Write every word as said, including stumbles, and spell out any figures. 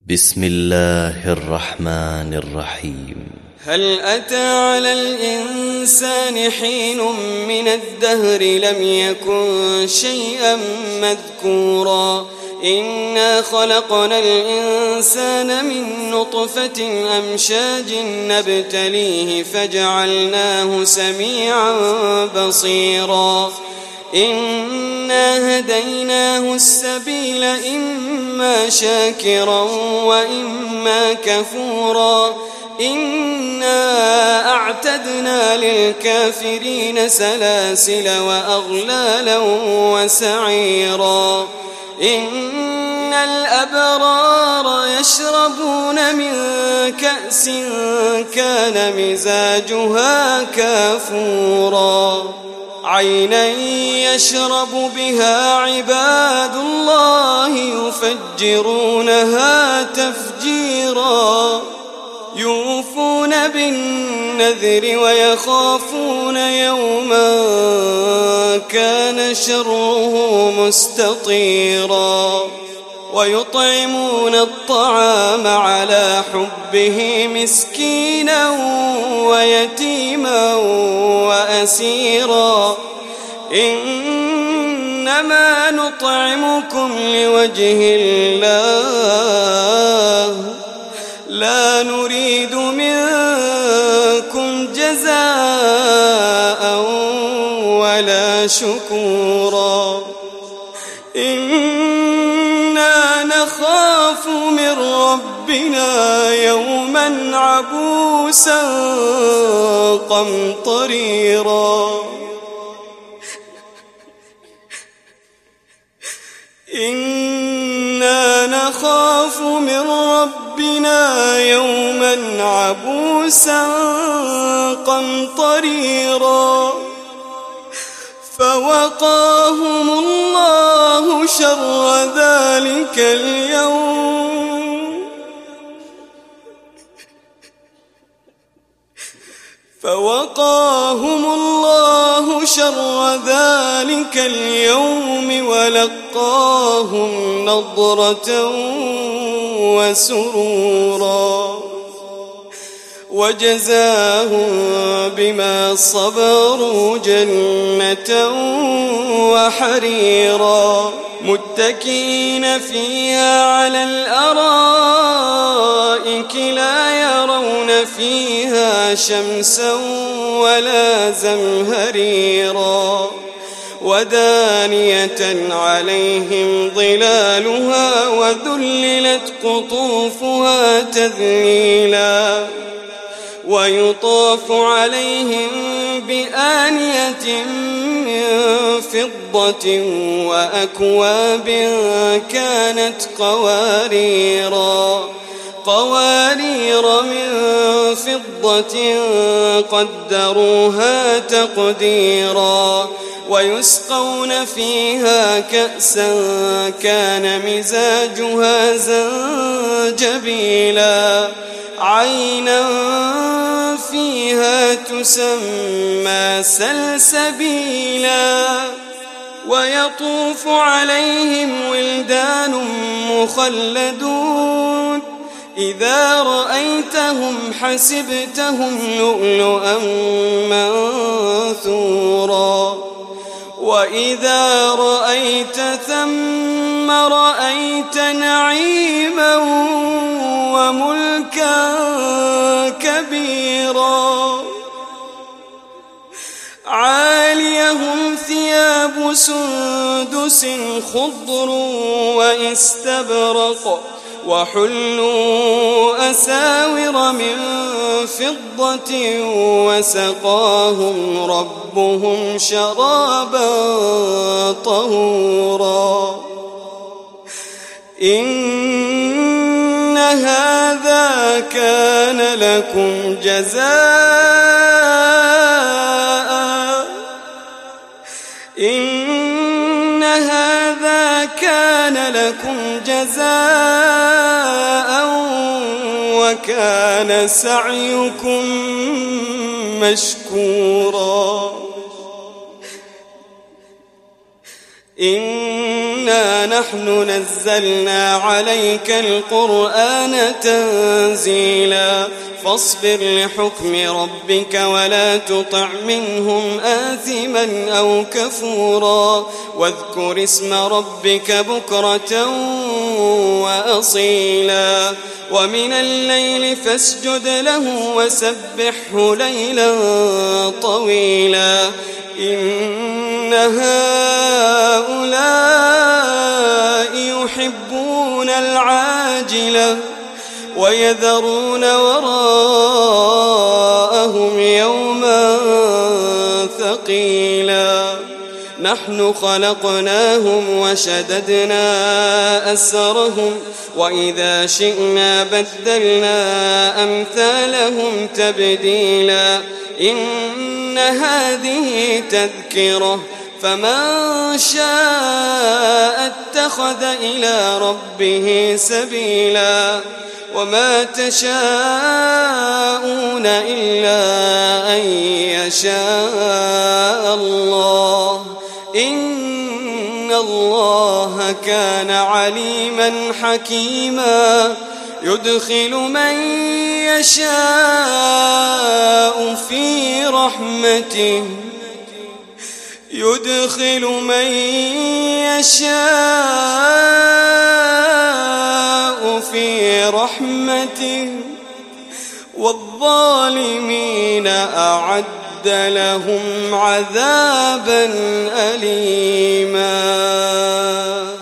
بسم الله الرحمن الرحيم. هل أتى على الإنسان حين من الدهر لم يكن شيئا مذكورا إنا خلقنا الإنسان من نطفة أمشاج نبتليه فجعلناه سميعا بصيرا إنا هديناه السبيل إما شاكرا وإما كفورا إنا أعتدنا للكافرين سلاسل وأغلالا وسعيرا إن الأبرار يشربون من كأس كان مزاجها كافورا عينا يشرب بها عباد الله يفجرونها تفجيرا يوفون بالنذر ويخافون يوما كان شره مستطيرا ويطعمون الطعام على حبه مسكينا ويتيما وأسيرا إنما نطعمكم لوجه الله لا نريد منكم جزاء ولا شكورا إنا نخاف من ربنا يوما عبوسا قمطريرا إنا نخاف من ربنا يوما عبوسا قمطريرا فوقاهم الله شر ذلك اليوم فوقاهم الله شر ذلك اليوم ولقاهم نضرة وسرورا وجزاهم بما صبروا جنة وحريرا متكئين فيها على الأرائك لا يرون فيها شمسا ولا زمهريرا ودانية عليهم ظلالها وذللت قطوفها تذليلا ويطاف عليهم بآنية من فضة وأكواب كانت قواريرا قوارير من فضة قدروها تقديرا ويسقون فيها كأسا كان مزاجها زنجبيلا عينا فيها تسمى سلسبيلا ويطوف عليهم ولدان مخلدون إذا رأيتهم حسبتهم لؤلؤا منثورا وإذا رأيت ثم رأيت نعيما وملكا كبيرا عاليهم ثياب سندس خضر واستبرق وحلوا أساور من فضة وسقاهم ربهم شرابا طهورا إن هذا كان لكم جزاء إن هذا كان لكم جزاء وكان سعيكم مشكورا إن إنا نحن نزلنا عليك القرآن تنزيلا فاصبر لحكم ربك ولا تطع منهم آثما أو كفورا واذكر اسم ربك بكرة وأصيلا ومن الليل فاسجد له وسبحه ليلا طويلا إن هؤلاء يحبون العاجلة ويذرون وراءهم يوما ثقيلا نحن خلقناهم وشددنا أسرهم وإذا شئنا بدلنا أمثالهم تبديلا إن هذه تذكرة فمن شاء اتخذ إلى ربه سبيلا وما تشاءون إلا أن يشاء الله إن الله كان عليما حكيما يدخل من يشاء في رحمته يدخل من يشاء في رحمته والظالمين أعد لهم عذابا أليما.